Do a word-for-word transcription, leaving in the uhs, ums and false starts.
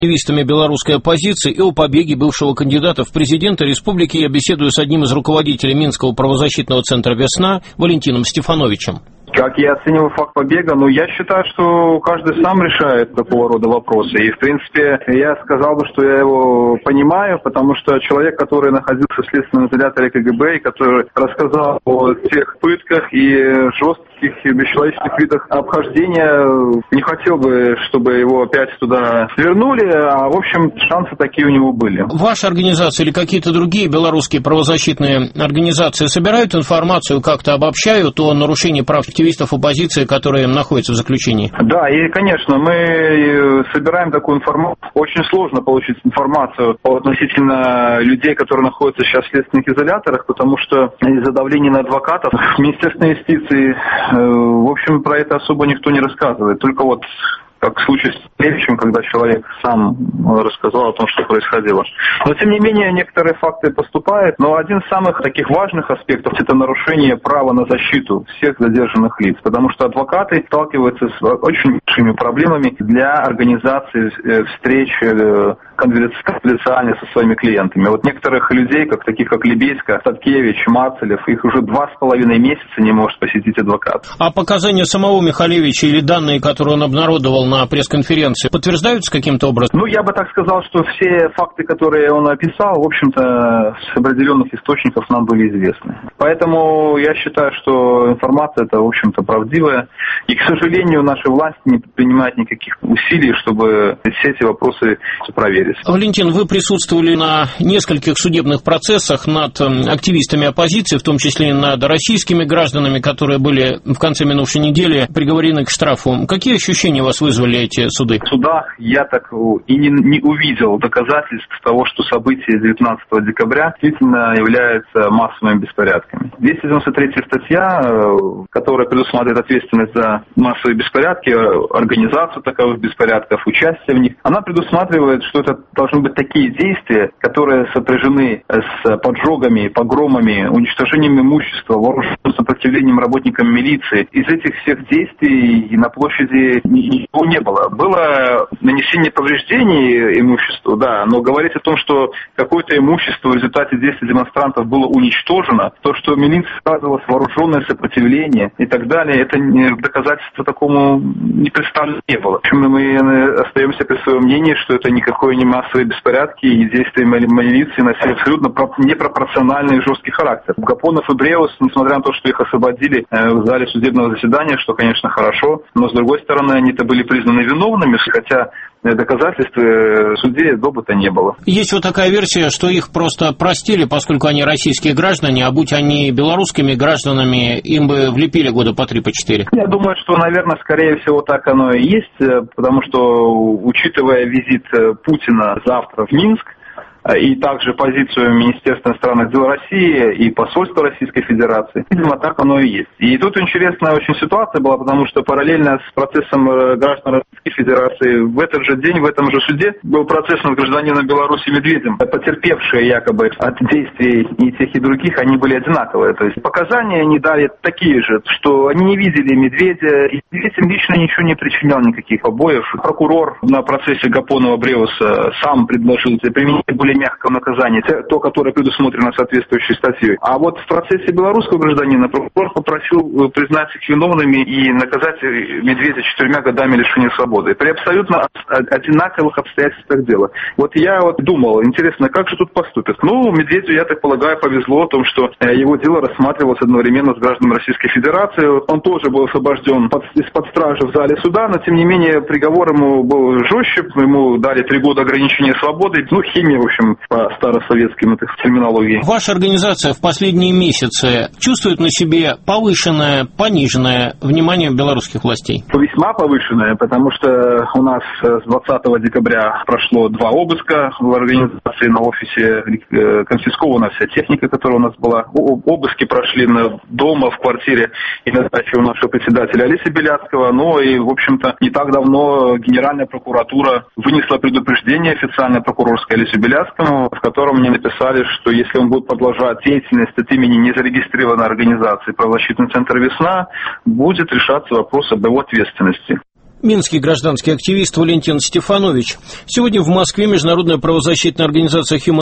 активистами белорусской оппозиции и о побеге бывшего кандидата в президенты республики я беседую с одним из руководителей Минского правозащитного центра «Весна» Валентином Стефановичем. Как я оцениваю факт побега? Ну, я считаю, что каждый сам решает такого рода вопросы. И, в принципе, я сказал бы, что я его понимаю, потому что человек, который находился в следственном изоляторе КГБ, и который рассказал о тех пытках и жестких и бесчеловечных видах обхождения, не хотел бы, чтобы его опять туда вернули, а, в общем, шансы такие у него были. Ваша организация или какие-то другие белорусские правозащитные организации собирают информацию, как-то обобщают о нарушении прав активистов оппозиции, которые находятся в заключении? Да, и, конечно, мы собираем такую информацию. Очень сложно получить информацию относительно людей, которые находятся сейчас в следственных изоляторах, потому что из-за давления на адвокатов Министерство юстиции, в общем, про это особо никто не рассказывает. Только вот как в случае с Левичем, когда человек сам рассказал о том, что происходило. Но, тем не менее, некоторые факты поступают. Но один из самых таких важных аспектов – это нарушение права на защиту всех задержанных лиц. Потому что адвокаты сталкиваются с очень большими проблемами для организации встреч конфиденциально со своими клиентами. Вот некоторых людей, как таких как Лебедько, Статкевич, Марцелев, их уже два с половиной месяца не может посетить адвокат. А показания самого Михалевича или данные, которые он обнародовал на пресс-конференции, подтверждаются каким-то образом? Ну, я бы так сказал, что все факты, которые он описал, в общем-то, с определенных источников нам были известны. Поэтому я считаю, что информация эта, в общем-то, правдивая. И, к сожалению, наши власти не предпринимают никаких усилий, чтобы все эти вопросы проверить. Валентин, вы присутствовали на нескольких судебных процессах над активистами оппозиции, в том числе над российскими гражданами, которые были в конце минувшей недели приговорены к штрафу. Какие ощущения у вас вызвали эти суды? В судах я так и не, не увидел доказательств того, что события девятнадцатого декабря действительно являются массовыми беспорядками. двести девяносто третья статья, которая предусматривает ответственность за массовые беспорядки, организацию таковых беспорядков, участие в них, она предусматривает, что это должны быть такие действия, которые сопряжены с поджогами, погромами, уничтожением имущества, вооруженным сопротивлением работникам милиции. Из этих всех действий на площади ничего не было. Было нанесение повреждений имуществу, да, но говорить о том, что какое-то имущество в результате действий демонстрантов было уничтожено, то, что милиция оказывала вооруженное сопротивление и так далее, это доказательства такому не представлено не было. В общем, мы остаемся при своем мнении, что это никакое не массовые беспорядки, и действия милиции носили абсолютно непропорциональный и жесткий характер. Гапонов и Бреус, несмотря на то, что их освободили в зале судебного заседания, что, конечно, хорошо, но, с другой стороны, они-то были признаны виновными, хотя доказательств в суде добыта не было. Есть вот такая версия, что их просто простили, поскольку они российские граждане, а будь они белорусскими гражданами, им бы влепили года по три, по четыре. Я думаю, что, наверное, скорее всего так оно и есть, потому что, учитывая визит Путина завтра в Минск, и также позицию Министерства иностранных дел России и посольства Российской Федерации. Видимо, так оно и есть. И тут интересная очень ситуация была, потому что параллельно с процессом граждан Российской Федерации в этот же день, в этом же суде, был процесс над гражданином Беларуси Медведем. Потерпевшие якобы от действий и тех, и других, они были одинаковые. То есть показания они дали такие же, что они не видели Медведя, и Медведь им лично ничего не причинял, никаких побоев. Прокурор на процессе Гапонова-Бреуса сам предложил применить более мягкого наказания, то, которое предусмотрено соответствующей статьей. А вот в процессе белорусского гражданина прокурор попросил признать их виновными и наказать Медведя четырьмя годами лишения свободы. При абсолютно одинаковых обстоятельствах дела. Вот я вот думал, интересно, как же тут поступят? Ну, Медведю, я так полагаю, повезло о том, что его дело рассматривалось одновременно с гражданами Российской Федерации. Он тоже был освобожден под, из-под стражи в зале суда, но, тем не менее, приговор ему был жестче, ему дали три года ограничения свободы. Ну, химия, в общем, по старосоветским этой терминологии. Ваша организация в последние месяцы чувствует на себе повышенное, пониженное внимание белорусских властей? Весьма повышенное, потому что у нас с двадцатого декабря прошло два обыска в организации на офисе, конфискована вся техника, которая у нас была. Обыски прошли на дома, в квартире и на даче у нашего председателя Олеся Беляцкого. Ну и, в общем-то, не так давно Генеральная прокуратура вынесла предупреждение официальное прокурорское Олесю Беляцкому, в котором мне написали, что если он будет продолжать деятельность от имени незарегистрированной организации правозащитный центр «Весна», будет решаться вопрос об его ответственности. Минский гражданский активист Валентин Стефанович. Сегодня в Москве международная правозащитная организация Human